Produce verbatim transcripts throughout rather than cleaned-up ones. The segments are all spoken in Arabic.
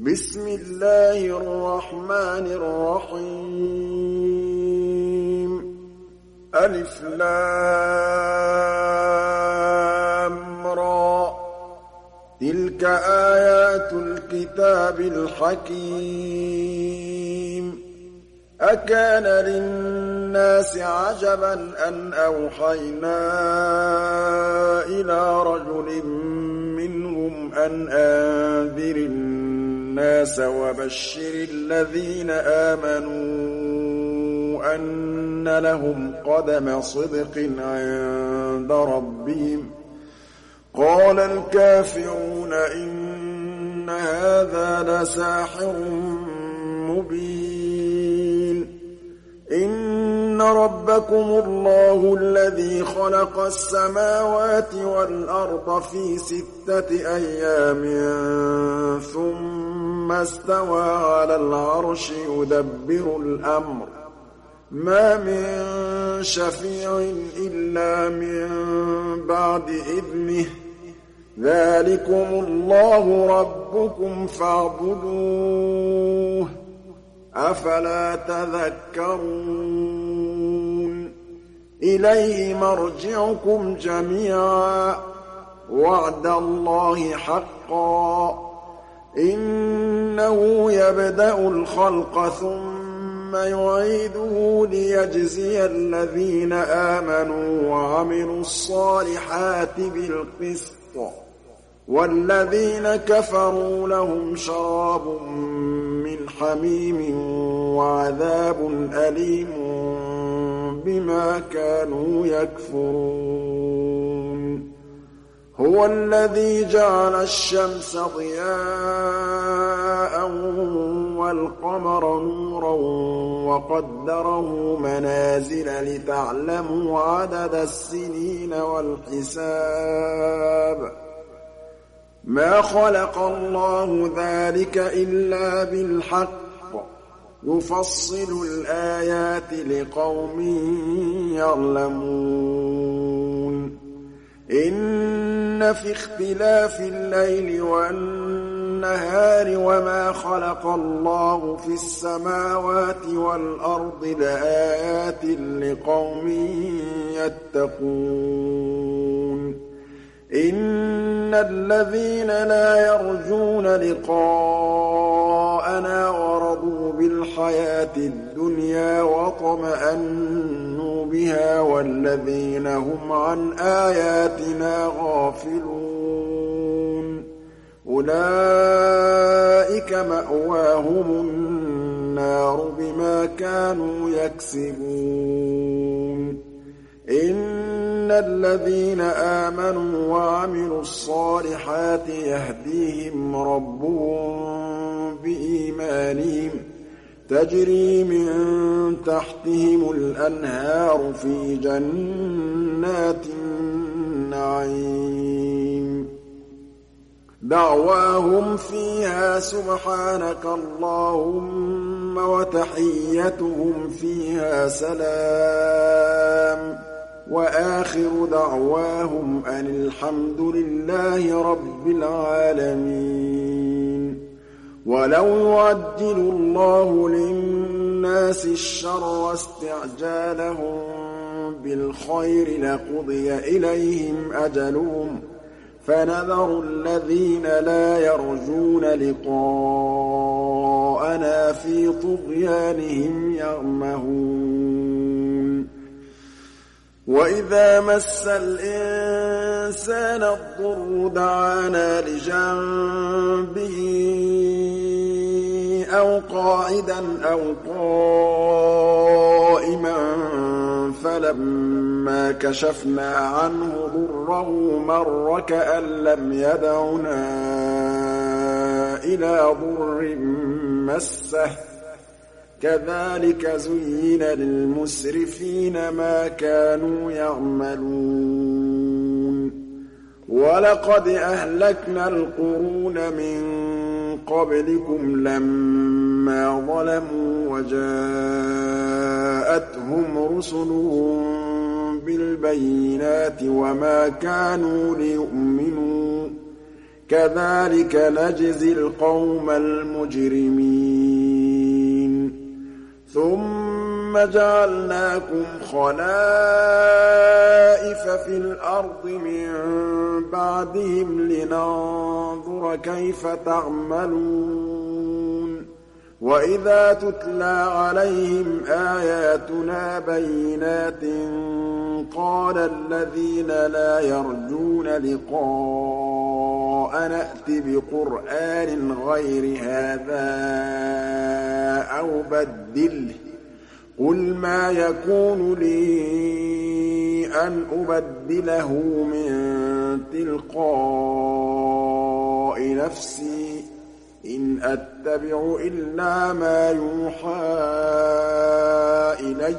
بسم الله الرحمن الرحيم ألف لام را تلك آيات الكتاب الحكيم أكان للناس عجبا أن أوحينا إلى رجل منهم أن أنذر الناس وبشر الذين آمنوا أن لهم قدم صدق عند ربهم قال الكافرون إن هذا لساحر مبين إن ربكم الله الذي خلق السماوات والأرض في ستة أيام ثم استوى على العرش يدبر الأمر ما من شفيع إلا من بعد إذنه ذلكم الله ربكم فاعبدوه أفلا تذكرون إليه مرجعكم جميعا وعد الله حقا إنه يبدأ الخلق ثم يعيده ليجزي الذين آمنوا وعملوا الصالحات بالقسط والذين كفروا لهم شراب من حميم وعذاب أليم بما كانوا يكفرون هو الذي جعل الشمس ضياء والقمر نورا وقدره منازل لتعلموا عدد السنين والحساب ما خلق الله ذلك إلا بالحق يفصل الآيات لقوم يعلمون إن في اختلاف الليل والنهار وما خلق الله في السماوات والأرض لآيات لقوم يتقون إن الذين لا يرجون لقاءنا ورضوا بالحياة الدنيا واطمأنوا بها والذين هم عن آياتنا غافلون أولئك مأواهم النار بما كانوا يكسبون إن الذين آمنوا وعملوا الصالحات يهديهم ربهم بإيمانهم تجري من تحتهم الأنهار في جنات النعيم دعواهم فيها سبحانك اللهم وتحيتهم فيها سلام وآخر دعواهم أن الحمد لله رب العالمين ولو يعجل الله للناس الشر واستعجالهم بالخير لقضي إليهم أجلهم فنذر الذين لا يرجون لقاءنا في طغيانهم يعمهون وإذا مس الإنسان الضر دعانا لجنبه أو قاعدا أو قائما فلما كشفنا عنه ضره مر كأن لم يدعنا إلى ضر مسه كذلك زين للمسرفين ما كانوا يعملون ولقد أهلكنا القرون من قبلكم لما ظلموا وجاءتهم رسلهم بالبينات وما كانوا ليؤمنوا كَذَٰلِكَ نَجْزِي الْقَوْمَ الْمُجْرِمِينَ ثُمَّ جَعَلْنَاكُمْ خَلَائِفَ فِي الْأَرْضِ مِن بَعْدِهِمْ لِنَنظُرَ كَيْفَ تَعْمَلُونَ وَإِذَا تُتْلَىٰ عَلَيْهِمْ آيَاتُنَا بَيِّنَاتٍ قَالَ الَّذِينَ لَا يَرْجُونَ لِقَاءَنَا ائْتِ بِقُرْآنٍ غَيْرِ هَٰذَا أَوْ بَدِّلْهُ ۚ قُلْ مَا يَكُونُ لِي أَنْ أُبَدِّلَهُ مِن تِلْقَاءِ نَفْسِي ۖ إِنْ أَتَّبِعُ إِلَّا مَا يُوحَىٰ إِلَيَّ ۖ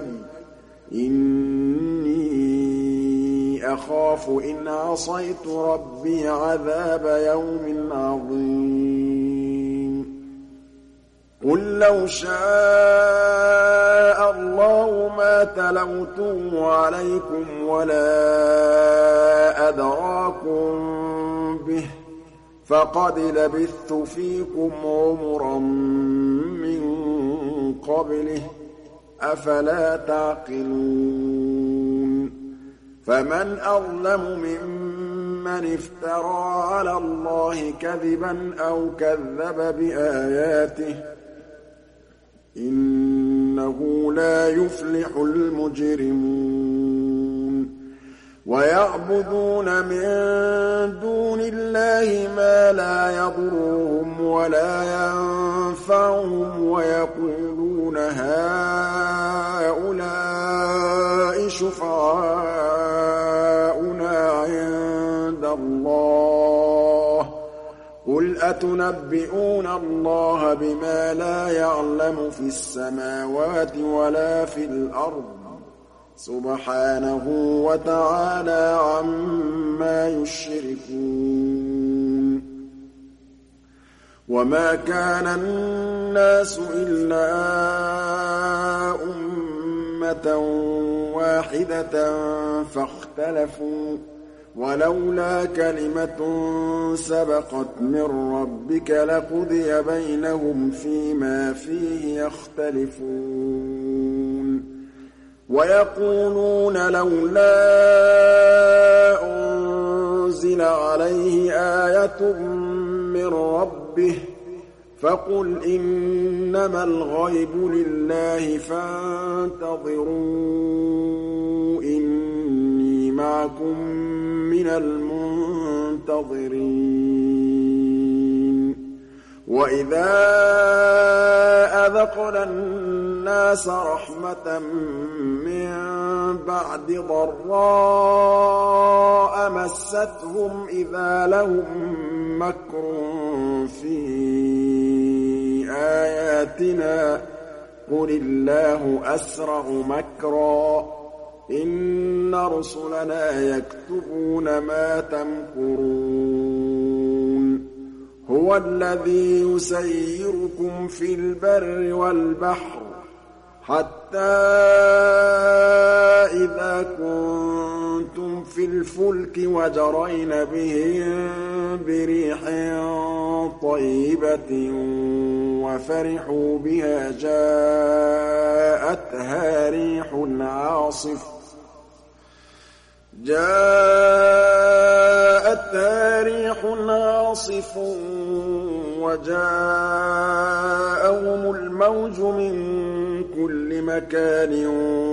إِنِّي أَخَافُ إِنْ عَصَيْتُ رَبِّي عَذَابَ يَوْمٍ عَظِيمٍ قُل لَّوْ شَاءَ اللَّهُ مَا تَلَوْتُهُ عَلَيْكُمْ وَلَا أَدْرَاكُم بِهِ ۖ فَقَدْ لَبِثْتُ فِيكُمْ عُمُرًا مِّن قَبْلِهِ ۚ أَفَلَا تَعْقِلُونَ فَمَنْ أَظْلَمُ مِمَّنِ افْتَرَىٰ عَلَى اللَّهِ كَذِبًا أَوْ كَذَّبَ بِآيَاتِهِ ۚ إِنَّهُ لَا يُفْلِحُ الْمُجْرِمُونَ وَيَعْبُدُونَ مِن دُونِ اللَّهِ مَا لَا يَضُرُّهُمْ وَلَا يَنفَعُهُمْ وَيَقُولُونَ هَٰؤُلَاءِ شُفَعَاؤُنَا عِندَ اللَّهِ ۚ قُلْ أَتُنَبِّئُونَ اللَّهَ بِمَا لَا يَعْلَمُ فِي السَّمَاوَاتِ وَلَا فِي الْأَرْضِ ۚ سُبْحَانَهُ وَتَعَالَىٰ عَمَّا يُشْرِكُونَ وَمَا كَانَ النَّاسُ إِلَّا أُمَّةً وَاحِدَةً فَاخْتَلَفُوا ۚ وَلَوْلَا كَلِمَةٌ سَبَقَتْ مِن رَّبِّكَ لَقُضِيَ بَيْنَهُمْ فِيمَا فِيهِ يَخْتَلِفُونَ وَيَقُولُونَ لَوْلَا أُنزِلَ عَلَيْهِ آيَةٌ مِّن رَّبِّهِ ۖ فَقُلْ إِنَّمَا الْغَيْبُ لِلَّهِ فَانتَظِرُوا إِنِّي مَعَكُم مِّنَ الْمُنتَظِرِينَ وَإِذَا أَذَقْنَا النَّاسَ رَحْمَةً مِّن بَعْدِ ضَرَّاءَ مَسَّتْهُمْ إِذَا لَهُم مَّكْرٌ فِي آيَاتِنَا ۚ قُلِ اللَّهُ أَسْرَعُ مَكْرًا ۚ إِنَّ رُسُلَنَا يَكْتُبُونَ مَا تَمْكُرُونَ هُوَ الَّذِي يُسَيِّرُكُمْ فِي الْبَرِّ وَالْبَحْرِ حَتَّىٰ إِذَا كُنتُمْ فِي الْفُلْكِ وَجَرَيْنَ بِهِم بِرِيحٍ طَيِّبَةٍ وَفَرِحُوا بِهَا جَاءَتْهَا رِيحٌ عَاصِفٌ جاءتها ريح عاصف وجاءهم الموج من كل مكان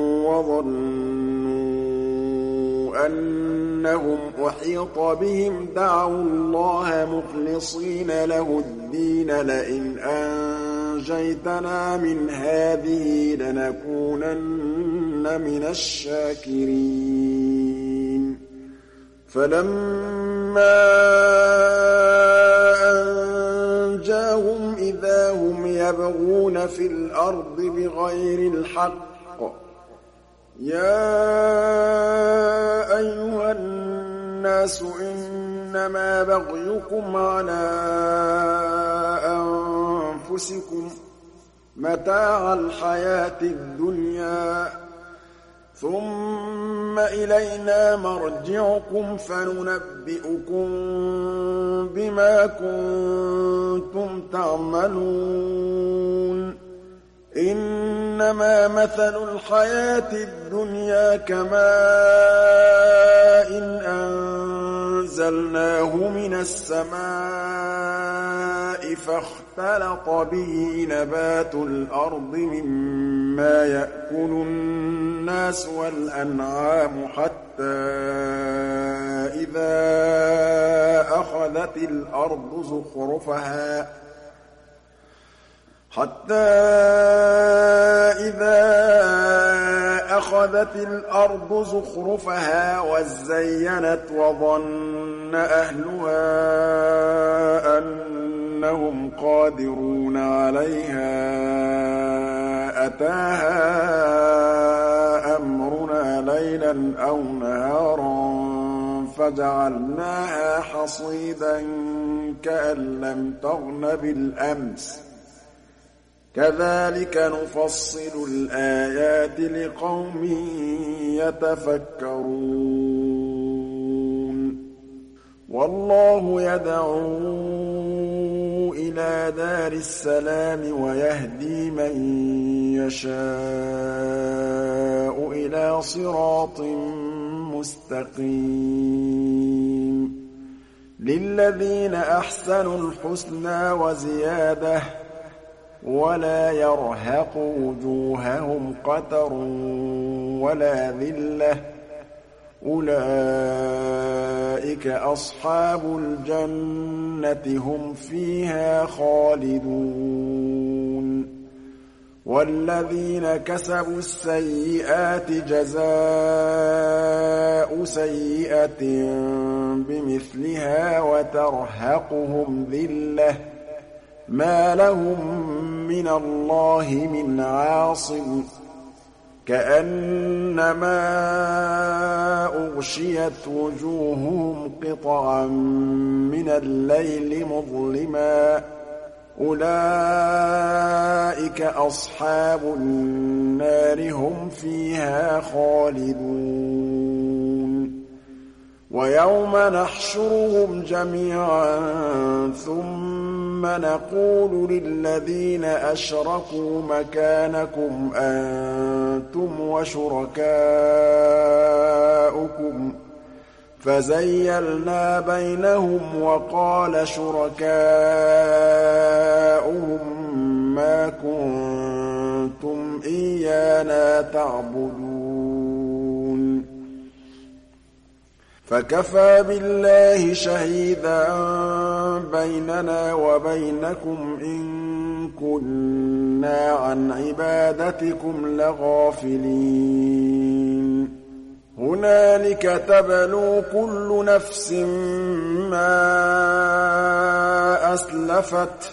وظنوا أنهم أحيط بهم دعوا الله مخلصين له الدين لئن أنجيتنا من هذه لنكونن من الشاكرين فَلَمَّا أَنجَاهُمْ إِذَا هُمْ يَبْغُونَ فِي الْأَرْضِ بِغَيْرِ الْحَقِّ ۗ يَا أَيُّهَا النَّاسُ إِنَّمَا بَغْيُكُمْ عَلَىٰ أَنفُسِكُم ۖ مَّتَاعَ الْحَيَاةِ الدُّنْيَا ۖ ثُمَّ إِلَيْنَا مَرْجِعُكُمْ فَنُنَبِّئُكُم بِمَا كُنتُمْ تَعْمَلُونَ إِنَّمَا مَثَلُ الْحَيَاةِ الدُّنْيَا كَمَاءٍ أَنزَلْنَاهُ مِنَ السَّمَاءِ فَاخْتَلَطَ بِهِ نَبَاتُ الْأَرْضِ مِمَّا يَأْكُلُ النَّاسُ وَالْأَنْعَامُ حَتَّىٰ إِذَا أَخَذَتِ الْأَرْضُ زُخْرُفَهَا حَتَّىٰ إِذَا أَخَذَتِ الْأَرْضُ زُخْرُفَهَا وَازَّيَّنَتْ وَظَنَّ أَهْلُهَا أَنَّهُمْ قَادِرُونَ عَلَيْهَا أَتَاهَا أَمْرُنَا لَيْلًا أَوْ نَهَارًا فَجَعَلْنَاهَا حَصِيدًا كَأَن لَّمْ تَغْنَ بِالْأَمْسِ كَذَٰلِكَ نُفَصِّلُ الْآيَاتِ لِقَوْمٍ يَتَفَكَّرُونَ وَاللَّهُ يَدْعُو إِلَىٰ دَارِ السَّلَامِ وَيَهْدِي مَن يَشَاءُ إِلَىٰ صِرَاطٍ مُّسْتَقِيمٍ لِّلَّذِينَ أَحْسَنُوا الْحُسْنَىٰ وَزِيَادَةٌ وَلَا يَرْهَقُ وُجُوهَهُمْ قَتَرٌ وَلَا ذِلَّةٌ ۚ أُولَٰئِكَ أَصْحَابُ الْجَنَّةِ هُمْ فِيهَا خَالِدُونَ وَالَّذِينَ كَسَبُوا السَّيِّئَاتِ جَزَاءُ سَيِّئَةٍ بِمِثْلِهَا وَتَرْهَقُهُمْ ذِلَّةٌ مَّا لَهُم مِّنَ اللَّهِ مِنْ عَاصِمٍ كَأَنَّمَا أُغْشِيَتْ وُجُوهُهُمْ قِطَعًا مِّنَ اللَّيْلِ مُظْلِمًا ۚ أُولَٰئِكَ أَصْحَابُ النَّارِ هُمْ فِيهَا خَالِدُونَ وَيَوْمَ نَحْشُرُهُمْ جَمِيعًا ثُمَّ نَقُولُ لِلَّذِينَ أَشْرَكُوا مَكَانَكُمْ أَنتُمْ وَشُرَكَاؤُكُمْ فَزَيَّلْنَا بَيْنَهُمْ وَقَالَ شُرَكَاؤُهُم مَّا كُنتُمْ إِيَّانَا تَعْبُدُونَ فَكَفَىٰ بِاللَّهِ شَهِيدًا بَيْنَنَا وَبَيْنَكُمْ إِن كُنَّا عَنْ عِبَادَتِكُمْ لَغَافِلِينَ هُنَالِكَ تَبْلُو كُلُّ نَفْسٍ مَّا أَسْلَفَتْ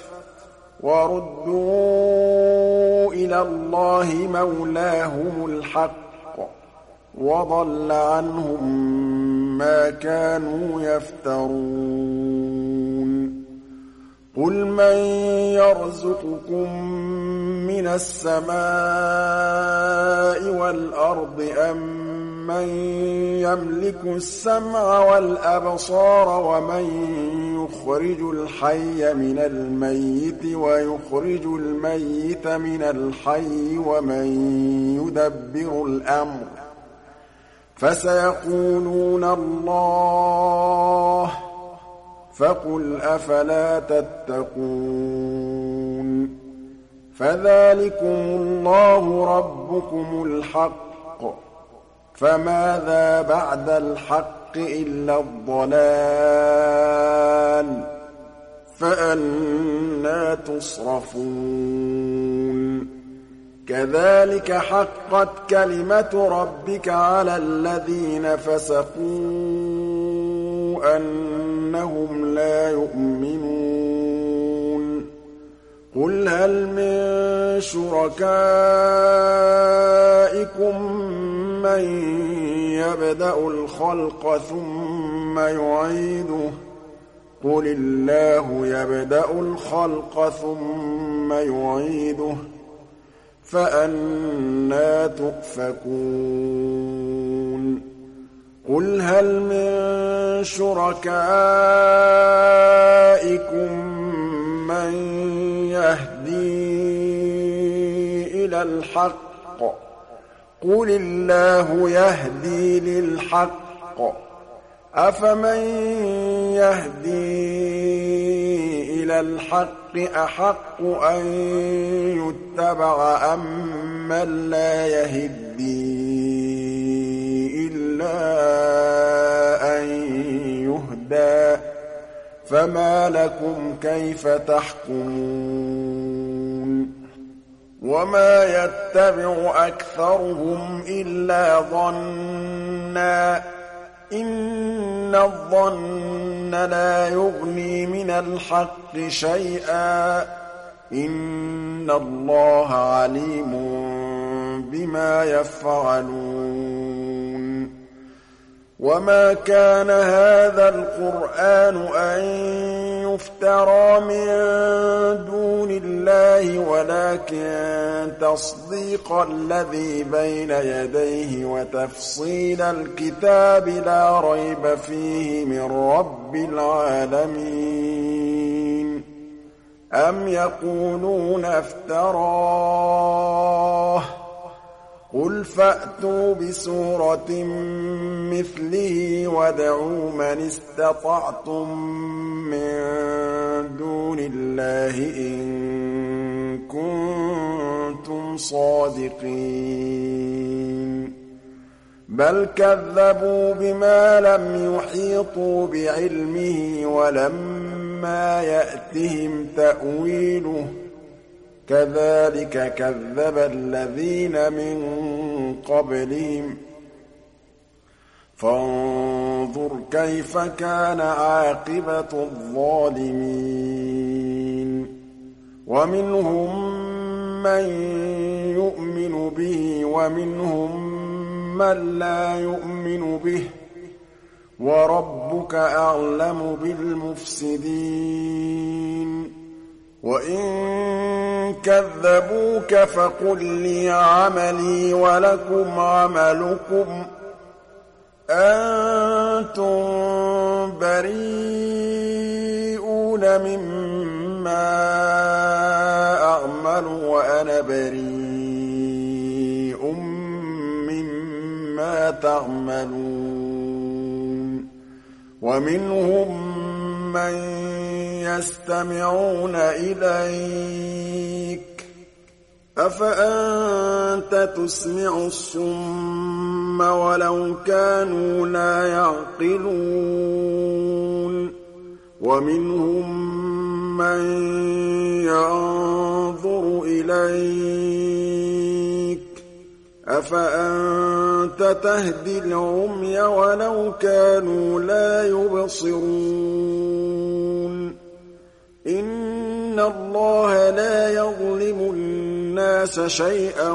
وَرُدُّوا إِلَى اللَّهِ مَوْلَاهُمُ الْحَقِّ وَضَلَّ عَنْهُم مَّا كَانُوا يَفْتَرُونَ قُلْ مَن يَرْزُقُكُم مِّنَ السَّمَاءِ وَالْأَرْضِ أَمَّن يَمْلِكُ السَّمْعَ وَالْأَبْصَارَ وَمَن يُخْرِجُ الْحَيَّ مِنَ الْمَيِّتِ وَيُخْرِجُ الْمَيِّتَ مِنَ الْحَيِّ وَمَن يُدَبِّرُ الْأَمْرَ ۚ فَسَيَقُولُونَ اللَّهُ ۚ فَقُلْ أَفَلَا تَتَّقُونَ فَذَٰلِكُمُ اللَّهُ رَبُّكُمُ الْحَقُّ ۖ فَمَاذَا بَعْدَ الْحَقِّ إِلَّا الضَّلَالُ ۖ فَأَنَّىٰ تُصْرَفُونَ كَذَٰلِكَ حَقَّتْ كَلِمَتُ رَبِّكَ عَلَى الَّذِينَ فَسَقُوا أَنَّهُمْ لَا يُؤْمِنُونَ قُلْ هَلْ مِن شُرَكَائِكُم مَّن يَبْدَأُ الْخَلْقَ ثُمَّ يُعِيدُهُ ۚ قُلِ اللَّهُ يَبْدَأُ الْخَلْقَ ثُمَّ يُعِيدُهُ ۖ فأنى تؤفكون قل هل من شركائكم من يهدي إلى الحق قل الله يهدي للحق أفمن يهدي إلى الحق أحق أن يتبع أم من لا يهدي إلا أن يهدى فما لكم كيف تحكمون وما يتبع أكثرهم إلا ظنًّا إن الظن لا يغني من الحق شيئا إن الله عليم بما يفعلون وما كان هذا القرآن أن يفترى من دون الله ولكن تصديق الذي بين يديه وتفصيل الكتاب لا ريب فيه من رب العالمين أم يقولون افتراه قل فأتوا بسورة مثله وادعوا من استطعتم من دون الله إن كنتم صادقين بل كذبوا بما لم يحيطوا بعلمه ولما يأتهم تأويله كذلك كذب الذين من قبلهم فانظر كيف كان عاقبة الظالمين ومنهم من يؤمن به ومنهم من لا يؤمن به وربك أعلم بالمفسدين وإن كذبوك فقل لي عملي ولكم عملكم أنتم بريئون مما أعمل وأنا بريء مما تعملون ومنهم من يستمعون إليك أفأنت تسمع الصم ولو كانوا لا يعقلون ومنهم من ينظر إليك أفأنت تهدي العمي ولو كانوا لا يبصرون إن الله لا يظلم الناس شيئا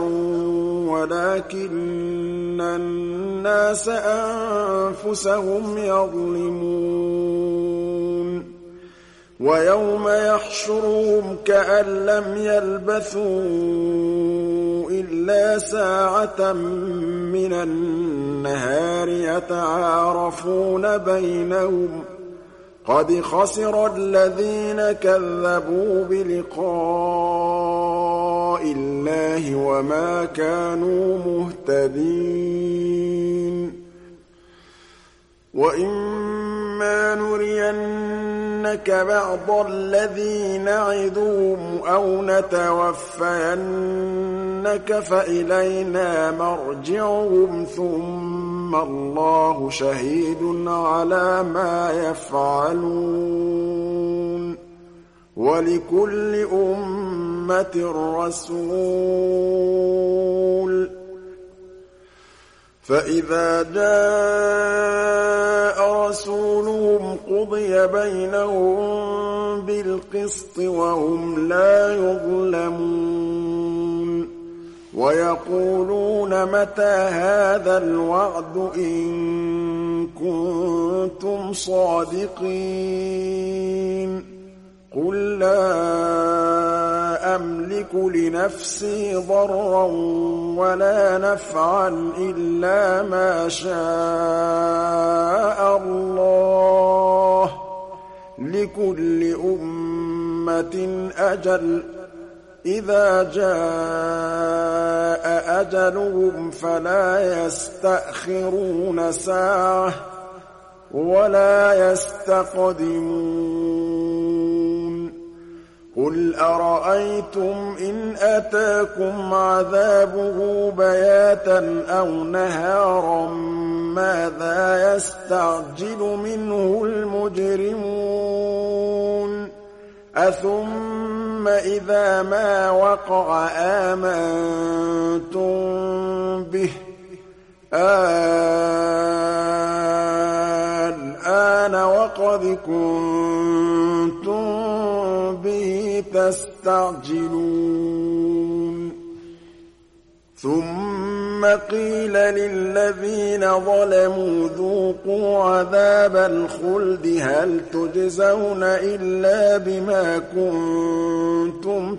ولكن الناس أنفسهم يظلمون ويوم يحشرهم كأن لم يلبثوا إلا ساعة من النهار يتعارفون بينهم قد خسر الذين كذبوا بلقاء الله وما كانوا مهتدين وإما نرينك بعض الذي نعدهم أو نتوفينك فإلينا مرجعهم ثم الله شهيد على ما يفعلون ولكل أمة رسول فإذا جاء رسولهم قضي بينهم بالقسط وهم لا يظلمون ويقولون متى هذا الوعد إن كنتم صادقين قُل لَّا أَمْلِكُ لِنَفْسِي ضَرًّا وَلَا نَفْعًا إِلَّا مَا شَاءَ اللَّهُ ۗ لِكُلِّ أُمَّةٍ أَجَلٌ ۖ إِذَا جَاءَ أَجَلُهُمْ فَلَا يَسْتَأْخِرُونَ سَاعَةً ۖ وَلَا يَسْتَقْدِمُونَ قُلْ أَرَأَيْتُمْ إِنْ أَتَاكُمْ عَذَابُهُ بَيَاتًا أَوْ نَهَارًا مَاذَا يَسْتَعْجِلُ مِنْهُ الْمُجْرِمُونَ أَثُمَّ إِذَا مَا وَقَعَ آمَنتُم بِهِ الْآنَ وَقَدْ كُنتُم بِهِ تَسْتَعْجِلُونَ ثُمَّ قِيلَ لِلَّذِينَ ظَلَمُوا ذُوقُوا عَذَابَ الْخُلْدِ هَلْ تُجْزَوْنَ إِلَّا بِمَا كُنتُمْ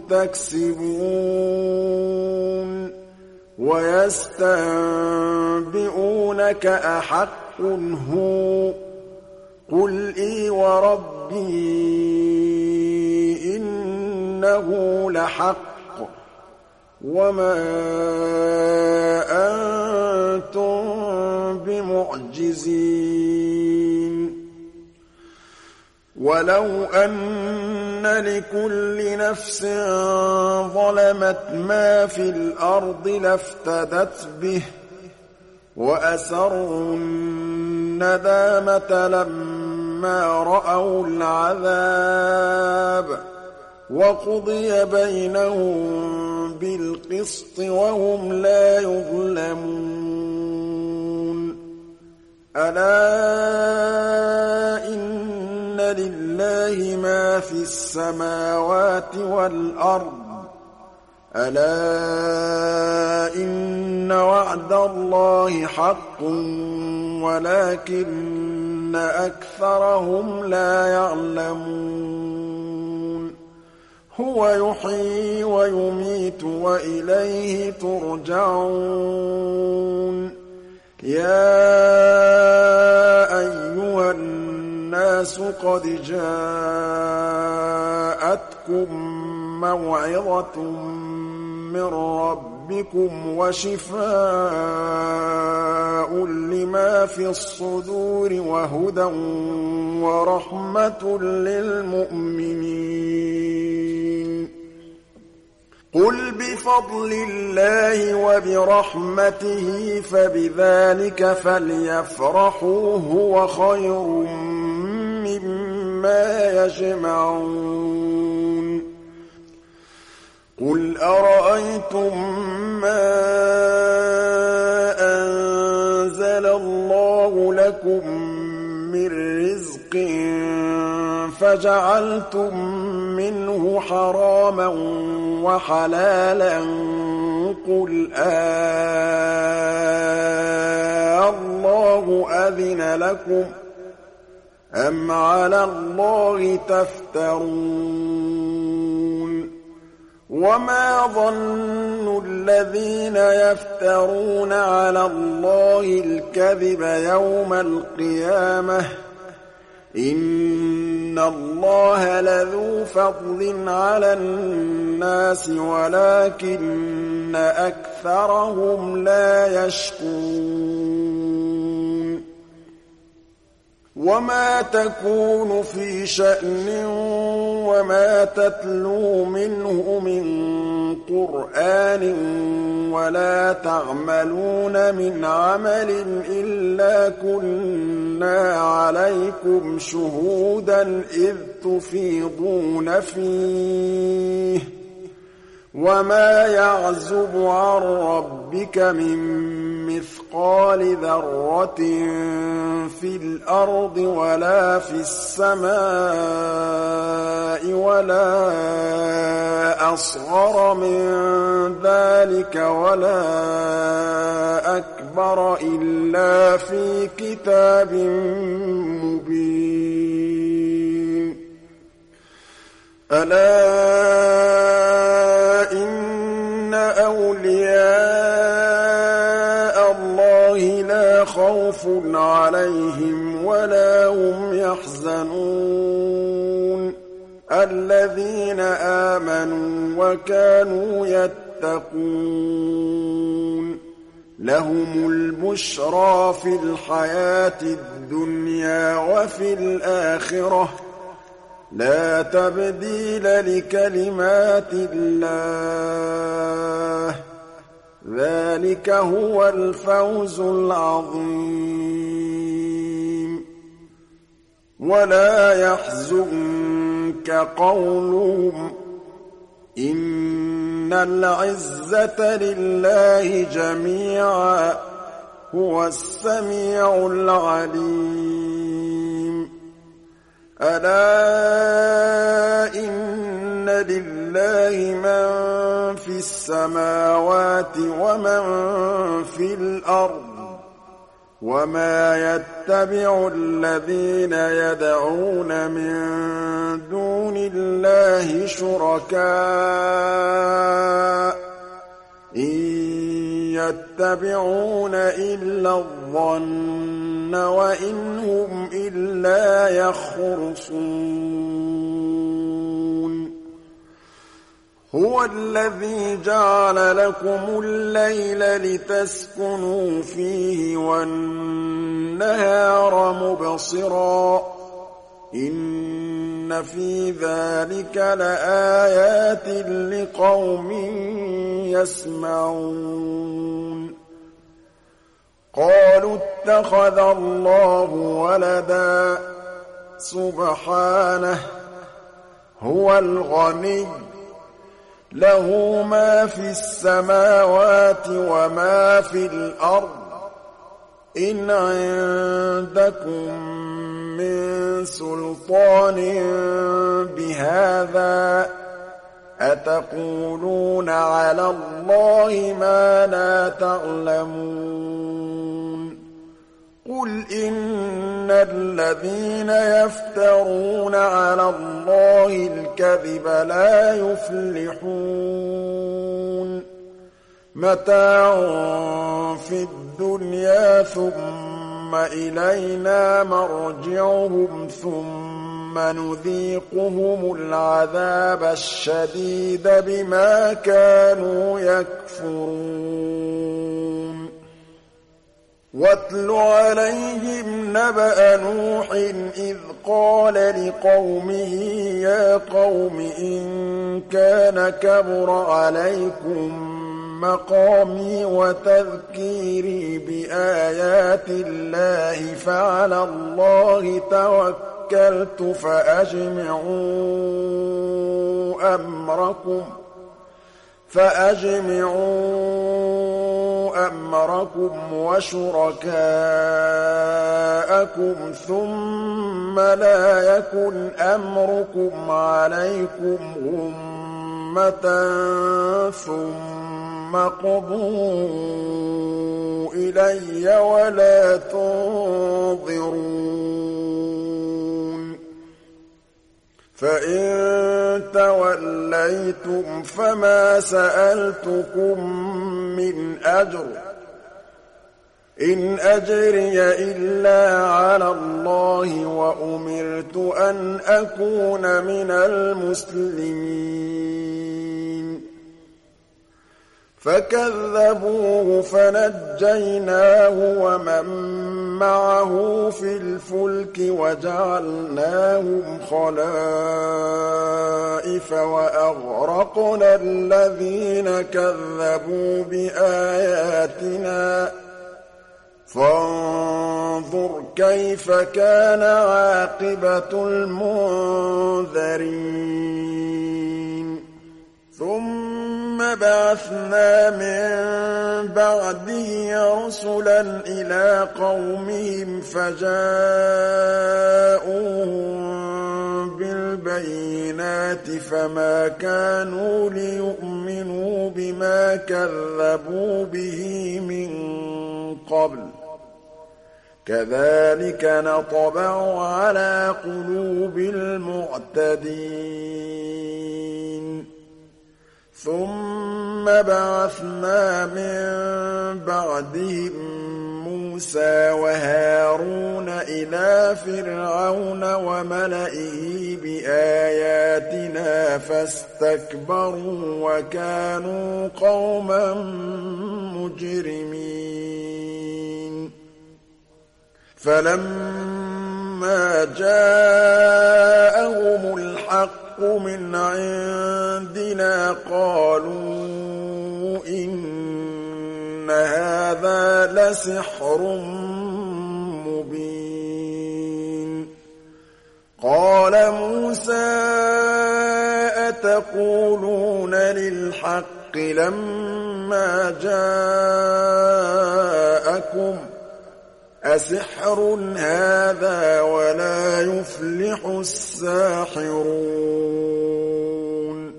تَكْسِبُونَ وَيَسْتَنبِئُونَكَ أَحَقٌّ هُوَ ۖ قُلْ إِي وَرَبِّي إِنَّهُ لَحَقٌّ وَمَا أَنتُم بِمُعْجِزِينَ وَلَوْ أَنَّ لِكُلِّ نَفْسٍ ظَلَمَتْ مَا فِي الْأَرْضِ لَافْتَدَتْ بِهِ وَأَسَرُّوا النَّدَامَةَ لَمَّا رَأَوُا الْعَذَابَ ۖ وَقُضِيَ بَيْنَهُم بِالْقِسْطِ وَهُمْ لَا يُظْلَمُونَ أَلَا إِنَّ لِلَّهِ مَا فِي السَّمَاوَاتِ وَالْأَرْضِ أَلَا إِنَّ وَعْدَ اللَّهِ حَقٌّ وَلَٰكِنَّ أَكْثَرَهُمْ لَا يَعْلَمُونَ هُوَ يُحْيِي وَيُمِيتُ وَإِلَيْهِ تُرْجَعُونَ يَا أَيُّهَا النَّاسُ قَدْ جَاءَتْكُم مَّوْعِظَةٌ مِّن رَّبِّكُمْ وَشِفَاءٌ لِّمَا فِي الصُّدُورِ وَهُدًى وَرَحْمَةٌ لِّلْمُؤْمِنِينَ قُلْ بِفَضْلِ اللَّهِ وَبِرَحْمَتِهِ فَبِذَٰلِكَ فَلْيَفْرَحُوا هُوَ خَيْرٌ مِّمَّا يَجْمَعُونَ قُلْ أَرَأَيْتُم مَّا أَنزَلَ اللَّهُ لَكُم مِّن رِّزْقٍ فَجَعَلْتُم مِّنْهُ حَرَامًا وَحَلَالًا قُلْ آللَّهُ أَذِنَ لَكُمْ أَمْ عَلَى اللَّهِ تَفْتَرُونَ وَمَا ظَنُّ الَّذِينَ يَفْتَرُونَ عَلَى اللَّهِ الْكَذِبَ يَوْمَ الْقِيَامَةِ ۗ إِنَّ اللَّهَ لَذُو فَضْلٍ عَلَى النَّاسِ وَلَٰكِنَّ أَكْثَرَهُمْ لَا يَشْكُرُونَ وَمَا تَكُونُ فِي شَأْنٍ وَمَا تَتْلُو مِنْهُ مِن قُرْآنٍ وَلَا تَعْمَلُونَ مِنْ عَمَلٍ إِلَّا كُنَّا عَلَيْكُمْ شُهُودًا إِذْ تُفِيضُونَ فِيهِ ۚ وَمَا يَعْزُبُ عَن رَّبِّكَ مِن مِّثْقَالِ ذَرَّةٍ فِي الْأَرْضِ وَلَا فِي السَّمَاءِ وَلَا أَصْغَرَ مِن ذَٰلِكَ وَلَا أَكْبَرَ إِلَّا فِي كِتَابٍ مُّبِينٍ ألا إن أولياء الله لا خوف عليهم ولا هم يحزنون الذين آمنوا وكانوا يتقون لهم البشرى في الحياة الدنيا وفي الآخرة لا تبديل لكلمات الله ذلك هو الفوز العظيم ولا يحزنك قولهم إن العزة لله جميعا هو السميع العليم ألا إن لله من في السماوات ومن في الأرض وما يتبع الذين يدعون من دون الله شركاء إن يتبعون إلا الظن وإن هم إلا يخرصون هو الذي جعل لكم الليل لتسكنوا فيه والنهار مبصرا إن في ذلك لآيات لقوم يسمعون قالوا اتخذ الله ولدا سبحانه هو الغني له ما في السماوات وما في الأرض إن عندكم من سلطان بهذا أتقولون على الله ما لا تعلمون قل إن الذين يفترون على الله الكذب لا يفلحون متاع في الدنيا ثم إلينا مرجعهم ثم نذيقهم العذاب الشديد بما كانوا يكفرون واتل عليهم نبأ نوح إذ قال لقومه يا قوم إن كان كبر عليكم مقامي وتذكيري بآيات الله فعلى الله توكلت فأجمعوا أمركم فأجمعوا أمركم وشركاءكم ثم لا يكن أمركم عليكم غمة ثم قضوا إلي ولا تنظرون فإن توليتم فما سألتكم من أجر إن أجري إلا على الله وأمرت أن أكون من المسلمين فكذبوه فنجيناه ومن معه في الفلك وجعلناهم خلائف وأغرقنا الذين كذبوا بآياتنا فانظر كيف كان عاقبة المنذرين ثم بعثنا من بعده رسلا إلى قومهم فجاءوهم بالبينات فما كانوا ليؤمنوا بما كذبوا به من قبل كَذَٰلِكَ نَطْبَعُ عَلَىٰ قُلُوبِ الْمُعْتَدِينَ ثُمَّ بَعَثْنَا مِن بَعْدِهِم مُّوسَىٰ وَهَارُونَ إِلَىٰ فِرْعَوْنَ وَمَلَئِهِ بِآيَاتِنَا فَاسْتَكْبَرُوا وَكَانُوا قَوْمًا مُّجْرِمِينَ فَلَمَّا جَاءَهُمُ الْحَقُّ مِنْ عِندِنَا قَالُوا إِنَّ هَٰذَا لَسِحْرٌ مُّبِينٌ قَالَ مُوسَىٰ أَتَقُولُونَ لِلْحَقِّ لَمَّا جَاءَكُمْ أَسِحْرٌ هَٰذَا وَلَا يُفْلِحُ السَّاحِرُونَ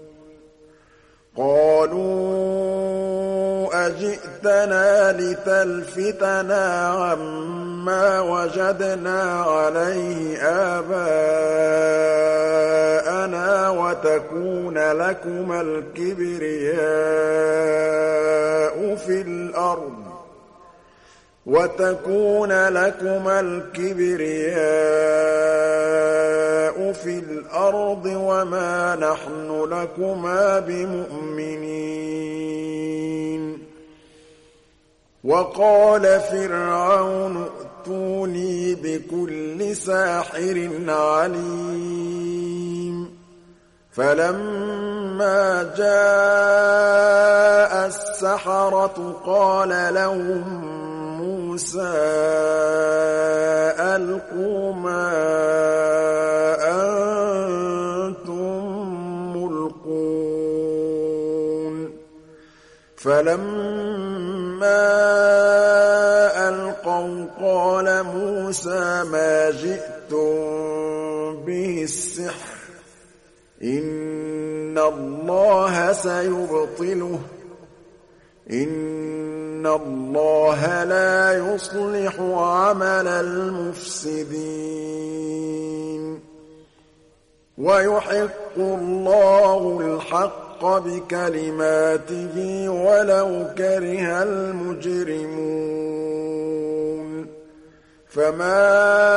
قَالُوا أَجِئْتَنَا لِتَلْفِتَنَا عَمَّا وَجَدْنَا عَلَيْهِ آبَاءَنَا وَتَكُونَ لَكُمَا الْكِبْرِيَاءُ فِي الْأَرْضِ وَتَكُونَ لَكُمَا الْكِبْرِيَاءُ فِي الْأَرْضِ وَمَا نَحْنُ لَكُمَا بِمُؤْمِنِينَ وَقَالَ فِرْعَوْنُ ائْتُونِي بِكُلِّ سَاحِرٍ عَلِيمٍ فَلَمَّا جَاءَ السَّحَرَةُ قَالَ لَهُم مُّوسَىٰ أَلْقُوا مَا أَنتُم مُّلْقُونَ فَلَمَّا أَلْقَوْا قَالَ مُوسَىٰ مَا جِئْتُم بِهِ السِّحْرُ إِنَّ اللَّهَ سَيُبْطِلُهُ إِنَّ اللَّهَ لَا يُصْلِحُ عَمَلَ الْمُفْسِدِينَ وَيُحِقُّ اللَّهُ الْحَقَّ بِكَلِمَاتِهِ وَلَوْ كَرِهَ الْمُجْرِمُونَ فَمَا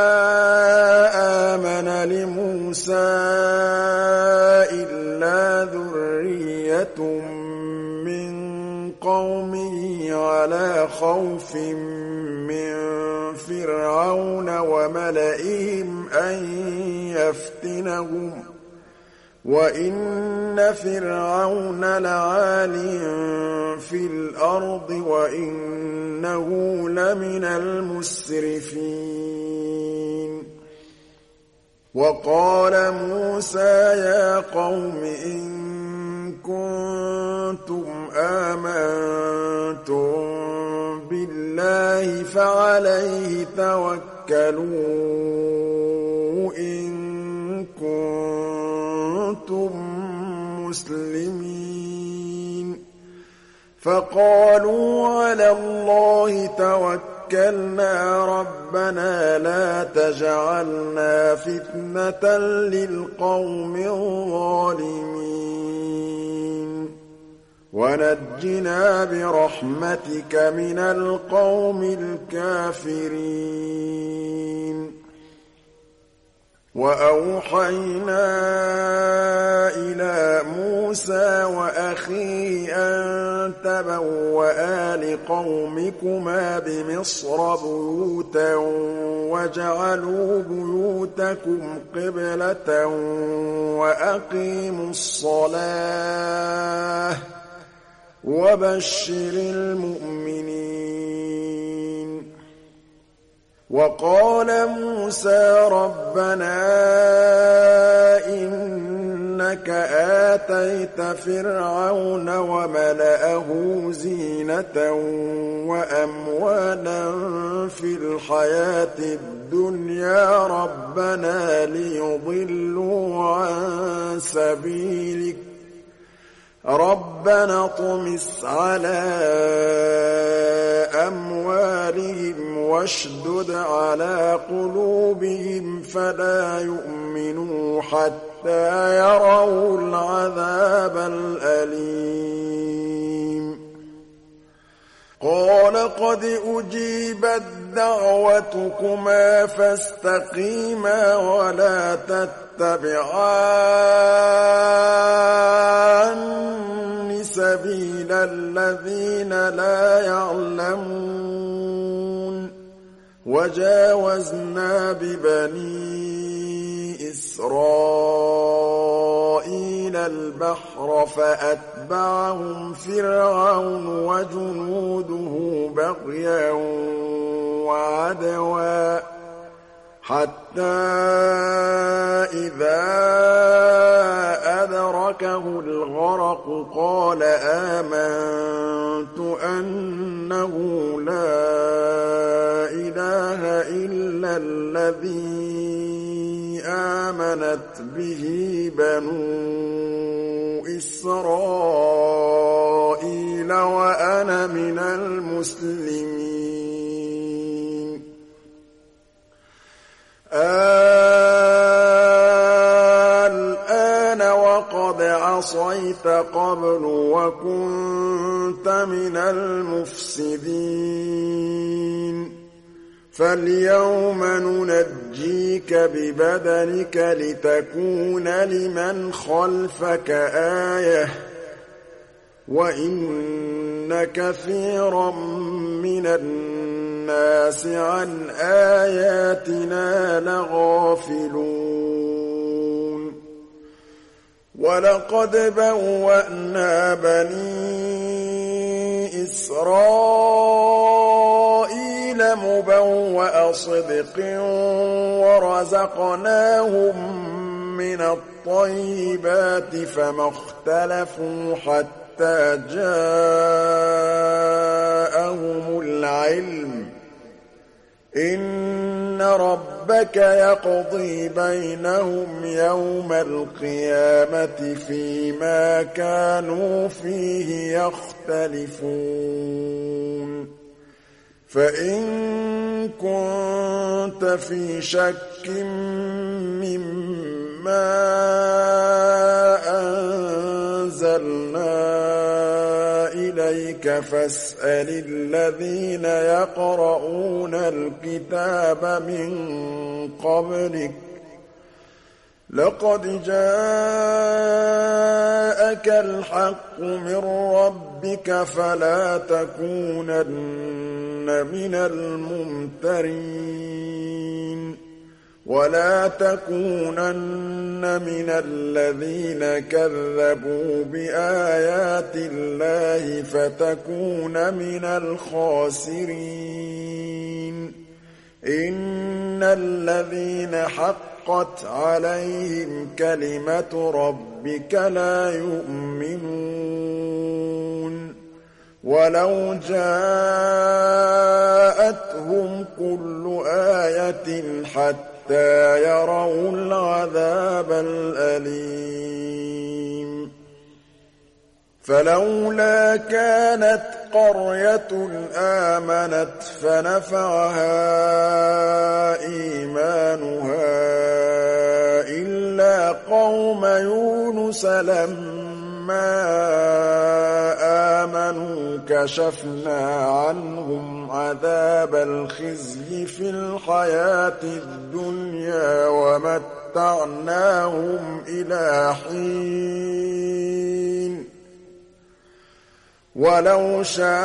آمَنَ لِمُوسَىٰ إِلَّا ذُرِّيَّةٌ مِّن قَوْمِهِ عَلَىٰ خَوْفٍ مِّن فِرْعَوْنَ وَمَلَئِهِمْ أَن يَفْتِنَهُمْ ۚ وَإِنَّ فِرْعَوْنَ لَعَالٍ فِي الْأَرْضِ وَإِنَّهُ لَمِنَ الْمُسْرِفِينَ وَقَالَ مُوسَىٰ يَا قَوْمِ إِن كُنتُمْ آمَنتُم بِاللَّهِ فَعَلَيْهِ تَوَكَّلُوا إِن كُنتُم مُّسْلِمِينَ فَقَالُوا عَلَى اللَّهِ تَوَكَّلْنَا رَبَّنَا لَا تَجْعَلْنَا فِتْنَةً لِّلْقَوْمِ الظَّالِمِينَ وَنَجِّنَا بِرَحْمَتِكَ مِنَ الْقَوْمِ الْكَافِرِينَ وَأَوْحَيْنَا إِلَىٰ مُوسَىٰ وَأَخِيهِ أَن تَبَوَّآ لِقَوْمِكُمَا بِمِصْرَ بُيُوتًا وَاجْعَلُوا بُيُوتَكُمْ قِبْلَةً وَأَقِيمُوا الصَّلَاةَ وَبَشِّرِ الْمُؤْمِنِينَ وَقَالَ مُوسَىٰ رَبَّنَا إِنَّكَ آتَيْتَ فِرْعَوْنَ وَمَلَأَهُ زِينَةً وَأَمْوَالًا فِي الْحَيَاةِ الدُّنْيَا رَبَّنَا لِيُضِلُّوا عَن سَبِيلِكَ رَبَّنَا اطْمِسْ عَلَىٰ أَمْوَالِهِمْ وَاشْدُدْ عَلَىٰ قُلُوبِهِمْ فَلَا يُؤْمِنُوا حَتَّىٰ يَرَوُا الْعَذَابَ الْأَلِيمَ قَالَ قَدْ أُجِيبَتْ دَعْوَتُكُمَا فَاسْتَقِيمَا وَلَا تَتَّبِعَانِّ سَبِيلَ الَّذِينَ لَا يَعْلَمُونَ وَجَاوَزْنَا بِبَنِي إِسْرَائِيلَ الْبَحْرَ فَأَتْبَعَهُمْ فِرْعَوْنُ وَجُنُودُهُ بَغْيًا وَعَدْوًا حَتَّىٰ إِذَا أَدْرَكَهُ الْغَرَقُ قَالَ آمَنتُ أَنَّهُ لَا إِلَٰهَ إِلَّا الَّذِي آمَنَتْ بِهِ بَنُو إِسْرَائِيلَ وَأَنَا مِنَ الْمُسْلِمِينَ الْآنَ وَقَدْ عَصَيْتَ قَبْلُ وَكُنتَ مِنَ الْمُفْسِدِينَ فَالْيَوْمَ نُنَجِّيكَ بِبَدَنِكَ لِتَكُونَ لِمَنْ خَلْفَكَ آيَةً ۚ وَإِنَّ كَثِيرًا مِّنَ النَّاسِ عَنْ آيَاتِنَا لَغَافِلُونَ وَلَقَدْ بَوَّأْنَا بَنِي إِسْرَائِيلَ مُبَوَّأَ صِدْقٍ وَرَزَقْنَاهُم مِّنَ الطَّيِّبَاتِ فَمَا اخْتَلَفُوا حَتَّىٰ جَاءَهُمُ الْعِلْمُ ۚ إِنَّ رَبَّكَ يَقْضِي بَيْنَهُمْ يَوْمَ الْقِيَامَةِ فِيمَا كَانُوا فِيهِ يَخْتَلِفُونَ فَإِن كُنتَ فِي شَكٍّ مِّمَّا أَنزَلْنَا إِلَيْكَ فَاسْأَلِ الَّذِينَ يَقْرَءُونَ الْكِتَابَ مِن قَبْلِكَ ۚ لَقَدْ جَاءَكَ الْحَقُّ مِن رَّبِّكَ فَلَا تَكُونَنَّ مِنَ الْمُمْتَرِينَ وَلَا تَكُونَنَّ مِنَ الَّذِينَ كَذَّبُوا بِآيَاتِ اللَّهِ فَتَكُونَ مِنَ الْخَاسِرِينَ إِنَّ الَّذِينَ حَقَّتْ عَلَيْهِمْ كَلِمَةُ رَبِّكَ لَا يُؤْمِنُونَ وَلَوْ جَاءَتْهُمْ كُلُّ آيَةٍ حَتَّىٰ يَرَوُا الْعَذَابَ الْأَلِيمَ فَلَوْلَا كَانَتْ قَرْيَةٌ آمَنَتْ فَنَفَعَهَا إِيمَانُهَا إِلَّا قَوْمَ يُونُسَ لَمَّا آمَنُوا كَشَفْنَا عَنْهُمْ عَذَابَ الْخِزْيِ فِي الْحَيَاةِ الدُّنْيَا وَمَتَّعْنَاهُمْ إِلَىٰ حِينٍ وَلَوْ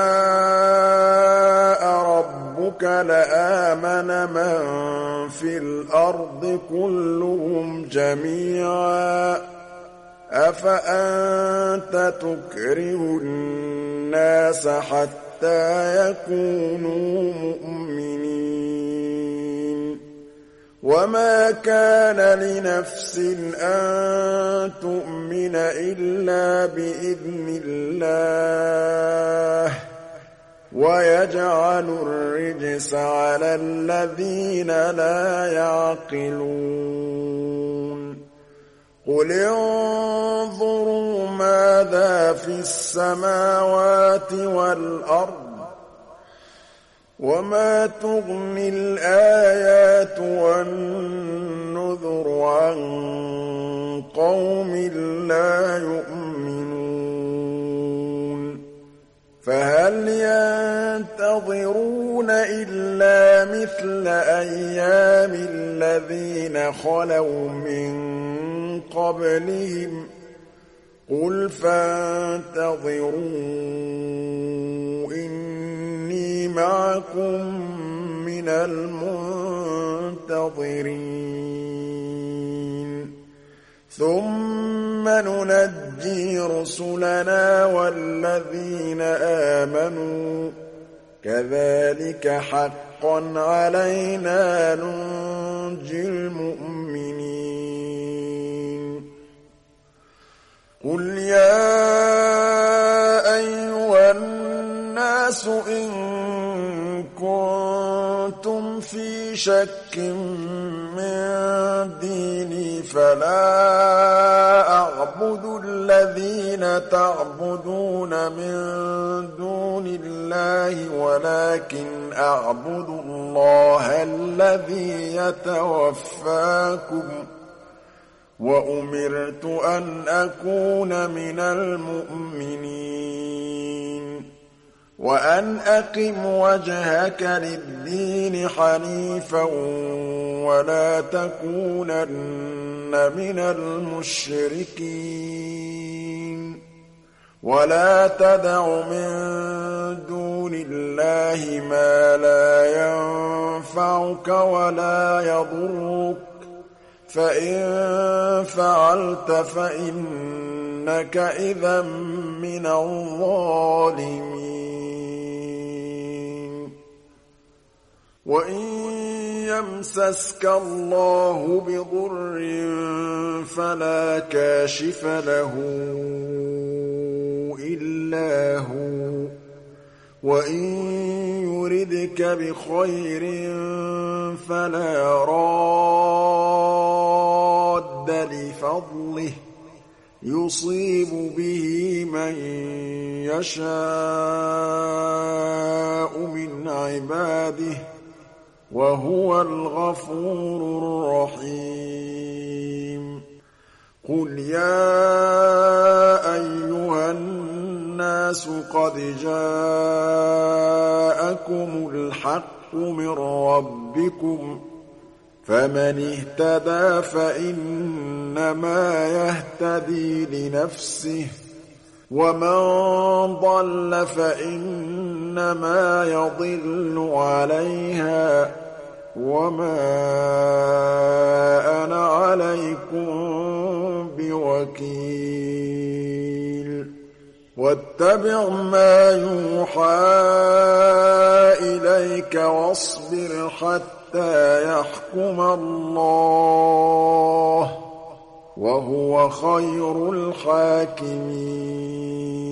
شَاءَ رَبُّكَ لَآمَنَ مَن فِي الْأَرْضِ كُلُّهُمْ جَمِيعًا ۚ أَفَأَنتَ تُكْرِهُ النَّاسَ حَتَّىٰ يَكُونُوا مُؤْمِنِينَ وَمَا كَانَ لِنَفْسٍ أَن تُؤْمِنَ إِلَّا بِإِذْنِ اللَّهِ ۚ وَيَجْعَلُ الرِّجْسَ عَلَى الَّذِينَ لَا يَعْقِلُونَ قُلِ انظُرُوا مَاذَا فِي السَّمَاوَاتِ وَالْأَرْضِ ۚ وَمَا تُغْنِي الْآيَاتُ وَالنُّذُرُ عَن قَوْمٍ لَّا يُؤْمِنُونَ فَهَلْ يَنتَظِرُونَ إِلَّا مِثْلَ أَيَّامِ الَّذِينَ خَلَوْا مِن قَبْلِهِمْ ۚ قُلْ فَانتَظِرُوا إِنِّي مَعَكُم مِّنَ الْمُنتَظِرِينَ ثُمَّ نُنَجِّي رُسُلَنَا وَالَّذِينَ آمَنُوا ۚ كَذَٰلِكَ حَقًّا عَلَيْنَا نُنجِي الْمُؤْمِنِينَ قُلْ يَا أَيُّهَا النَّاسُ إِن كُنتُمْ فِي شَكٍّ مِّن دِينِي فَلَا أَعْبُدُ الَّذِينَ تَعْبُدُونَ مِن دُونِ اللَّهِ وَلَٰكِنْ أَعْبُدُ اللَّهَ الَّذِي يَتَوَفَّاكُمْ ۖ وَأُمِرْتُ أَنْ أَكُونَ مِنَ الْمُؤْمِنِينَ وَأَنْ أَقِمْ وَجْهَكَ لِلدِّينِ حَنِيفًا وَلَا تَكُونَنَّ مِنَ الْمُشْرِكِينَ وَلَا تَدْعُ مِن دُونِ اللَّهِ مَا لَا يَنفَعُكَ وَلَا يَضُرُّكَ ۖ فَإِن فَعَلْتَ فَإِنَّكَ إِذًا مِّنَ الظَّالِمِينَ وَإِن يَمْسَسْكَ اللَّهُ بِضُرٍّ فَلَا كَاشِفَ لَهُ إِلَّا هُوَ ۖ وَإِن يُرِدْكَ بِخَيْرٍ فَلَا رَادَّ لِفَضْلِهِ ۚ يُصِيبُ بِهِ مَن يَشَاءُ مِنْ عِبَادِهِ ۚ وَهُوَ الْغَفُورُ الرَّحِيمُ قُلْ يَا أَيُّهَا النَّاسُ قَدْ جَاءَكُمُ الْحَقُّ مِن رَّبِّكُمْ ۖ فَمَنِ اهْتَدَىٰ فَإِنَّمَا يَهْتَدِي لِنَفْسِهِ ۖ وَمَن ضَلَّ فَإِنَّمَا يَضِلُّ عَلَيْهَا ۖ وَمَا أَنَا عَلَيْكُم بِوَكِيلٍ وَاتَّبِعْ مَا يُوحَىٰ إِلَيْكَ وَاصْبِرْ حَتَّىٰ يَحْكُمَ اللَّهُ ۚ وَهُوَ خَيْرُ الْحَاكِمِينَ